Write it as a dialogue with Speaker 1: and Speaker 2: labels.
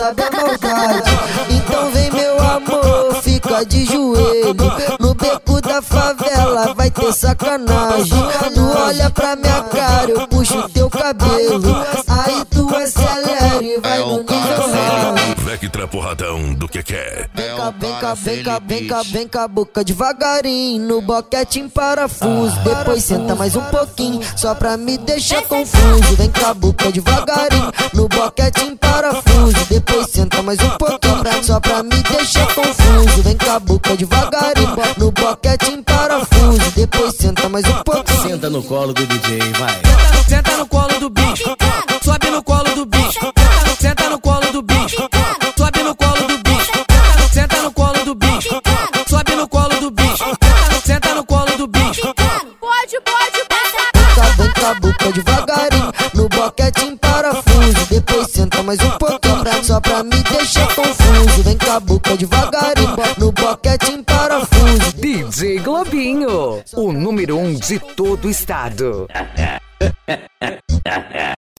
Speaker 1: sabe a maldade. Então vem meu amor, fica de joelho. No beco da favela vai ter sacanagem. Tu olha pra minha cara, eu puxo teu cabelo. Aí tu acelera e vai no nível mais.
Speaker 2: Vectra porradão do que quer.
Speaker 1: Vem cá, vem cá, vem cá, vem cá, vem cá, boca devagarinho. No boquete em parafuso, depois senta mais um pouquinho, só pra me deixar confuso. Vem cá, boca devagarinho. No boquete em parafuso, depois senta mais um pouquinho, só pra me deixar confuso. Vem cá, boca devagarinho. No boquete em parafuso, depois senta mais um pouquinho.
Speaker 3: Senta no colo do DJ, vai.
Speaker 4: Senta no colo do bicho, sobe no colo do bicho. Senta no colo do bicho, sobe no colo do bicho. Senta no colo do bicho, sobe no colo do bicho. Senta no colo do bicho.
Speaker 5: Pode,
Speaker 1: Vem cá, boca devagarinho. No boquete em parafuso, depois senta mais um pouquinho, só pra me deixar confuso. Vem cá, boca devagarinho. No boquete em parafuso.
Speaker 6: DJ Globinho, o número 1 de todo o estado.